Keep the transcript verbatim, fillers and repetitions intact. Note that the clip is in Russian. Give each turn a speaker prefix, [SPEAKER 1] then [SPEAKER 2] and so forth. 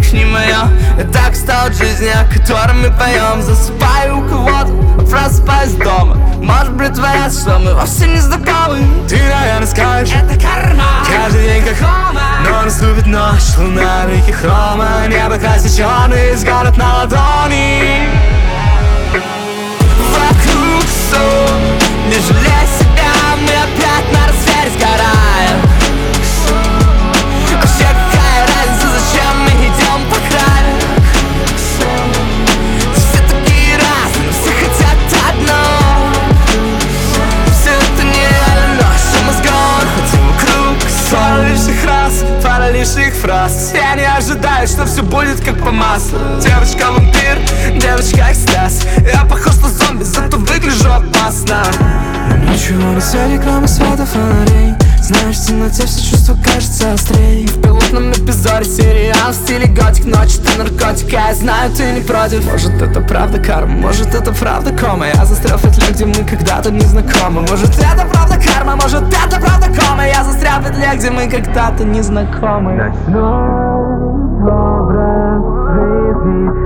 [SPEAKER 1] их не моё. Я так устал от жизни, о которой мы поем. Засыпаю у кого-то, а просыпаюсь дома. Может притворяться, что мы вовсе не знакомы.
[SPEAKER 2] Ты, наверное, скажешь,
[SPEAKER 1] это карма.
[SPEAKER 2] каждый день как хома, но наступит ночь, луна, веки хрома. Небо рассечённый, взгляд на ладони.
[SPEAKER 1] Вокруг сон, не жалей себя, мы опять на рассвете сгораем. Вообще какая разница, зачем мы идем по краю? Все такие разные, все хотят одно. Все это нереально, ночью мозгом ходим вокруг.
[SPEAKER 2] Пара лишних раз, пара лишних фраз. Я не ожидаю, что все будет как по маслу. Девочка-вампир, девочка-экстаз. Я похож на зомби, зато выгляжу опасно. Но ничего, на все реклама света фонарей. Знаешь, в темноте все чувства кажется острей.
[SPEAKER 1] В пилотном эпизоде сериал в стиле готик. Ночь ты наркотик, я знаю, ты не против. Может это правда карма, может это правда кома. Я застрял в петле, где мы когда-то не знакомы. Может это правда карма, может это правда кома. Я застрял в петле, где мы когда-то не знакомы.
[SPEAKER 2] Ночной образ жизни